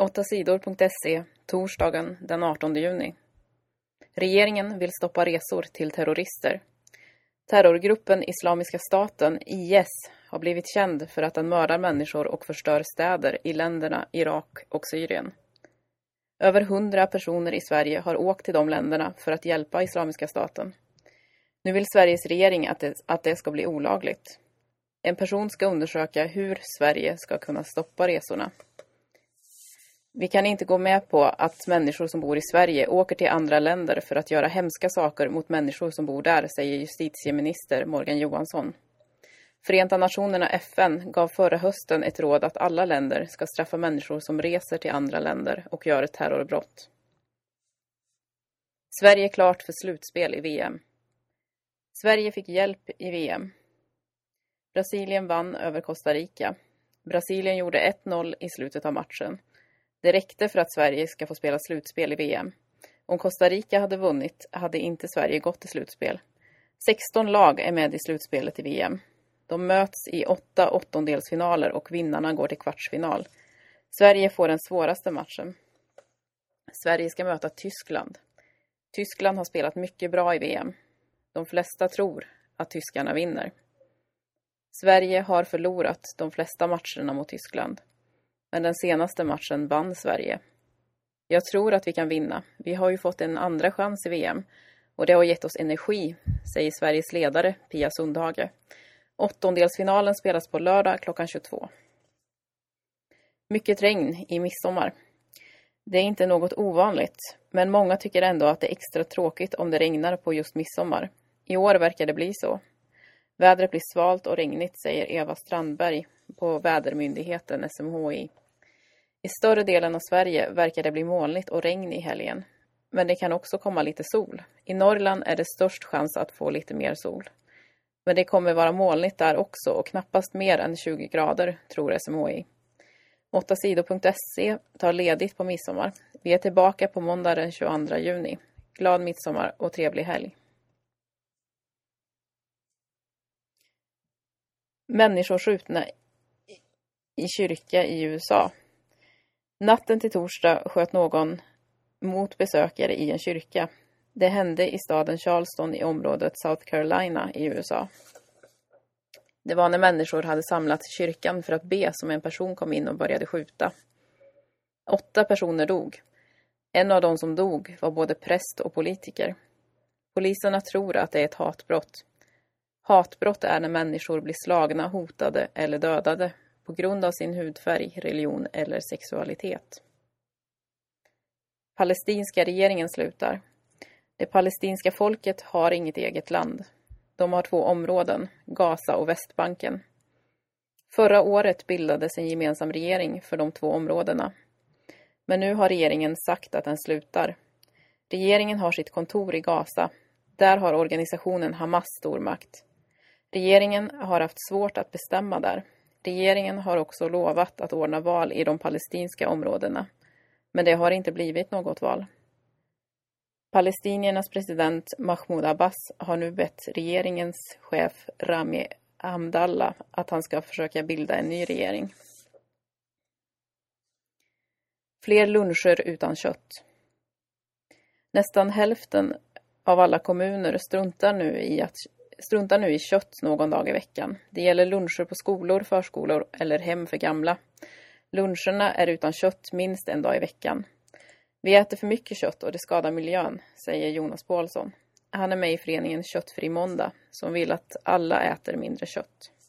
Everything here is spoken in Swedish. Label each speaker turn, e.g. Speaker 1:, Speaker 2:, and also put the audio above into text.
Speaker 1: 8sidor.se, torsdagen den 18 juni. Regeringen vill stoppa resor till terrorister. Terrorgruppen Islamiska staten, IS, har blivit känd för att den mördar människor och förstör städer i länderna Irak och Syrien. Över 100 personer i Sverige har åkt till de länderna för att hjälpa Islamiska staten. Nu vill Sveriges regering att det ska bli olagligt. En person ska undersöka hur Sverige ska kunna stoppa resorna. Vi kan inte gå med på att människor som bor i Sverige åker till andra länder för att göra hemska saker mot människor som bor där, säger justitieminister Morgan Johansson. Förenta nationerna FN gav förra hösten ett råd att alla länder ska straffa människor som reser till andra länder och gör ett terrorbrott. Sverige är klart för slutspel i VM. Sverige fick hjälp i VM. Brasilien vann över Costa Rica. Brasilien gjorde 1-0 i slutet av matchen. Det räckte för att Sverige ska få spela slutspel i VM. Om Costa Rica hade vunnit hade inte Sverige gått till slutspel. 16 lag är med i slutspelet i VM. De möts i 8 åttondelsfinaler och vinnarna går till kvartsfinal. Sverige får den svåraste matchen. Sverige ska möta Tyskland. Tyskland har spelat mycket bra i VM. De flesta tror att tyskarna vinner. Sverige har förlorat de flesta matcherna mot Tyskland. Men den senaste matchen vann Sverige. Jag tror att vi kan vinna. Vi har ju fått en andra chans i VM. Och det har gett oss energi, säger Sveriges ledare Pia Sundhage. Åttondelsfinalen spelas på lördag klockan 22. Mycket regn i midsommar. Det är inte något ovanligt. Men många tycker ändå att det är extra tråkigt om det regnar på just midsommar. I år verkar det bli så. Vädret blir svalt och regnigt, säger Eva Strandberg på vädermyndigheten SMHI. I större delen av Sverige verkar det bli molnigt och regn i helgen. Men det kan också komma lite sol. I Norrland är det störst chans att få lite mer sol. Men det kommer vara molnigt där också och knappast mer än 20 grader, tror SMHI. 8sidor.se tar ledigt på midsommar. Vi är tillbaka på måndag den 22 juni. Glad midsommar och trevlig helg. Människor skjutna i kyrka i USA. Natten till torsdag sköt någon mot besökare i en kyrka. Det hände i staden Charleston i området South Carolina i USA. Det var när människor hade samlats i kyrkan för att be som en person kom in och började skjuta. 8 personer dog. En av dem som dog var både präst och politiker. Poliserna tror att det är ett hatbrott. Hatbrott är när människor blir slagna, hotade eller dödade på grund av sin hudfärg, religion eller sexualitet. Palestinska regeringen slutar. Det palestinska folket har inget eget land. De har 2 områden, Gaza och Västbanken. Förra året bildades en gemensam regering för de 2 områdena. Men nu har regeringen sagt att den slutar. Regeringen har sitt kontor i Gaza. Där har organisationen Hamas stor makt. Regeringen har haft svårt att bestämma där. Regeringen har också lovat att ordna val i de palestinska områdena. Men det har inte blivit något val. Palestiniernas president Mahmoud Abbas har nu bett regeringens chef Rami Hamdallah att han ska försöka bilda en ny regering. Fler luncher utan kött. Nästan hälften av alla kommuner struntar nu i kött någon dag i veckan. Det gäller luncher på skolor, förskolor eller hem för gamla. Luncherna är utan kött minst en dag i veckan. Vi äter för mycket kött och det skadar miljön, säger Jonas Paulsson. Han är med i föreningen Köttfri måndag som vill att alla äter mindre kött.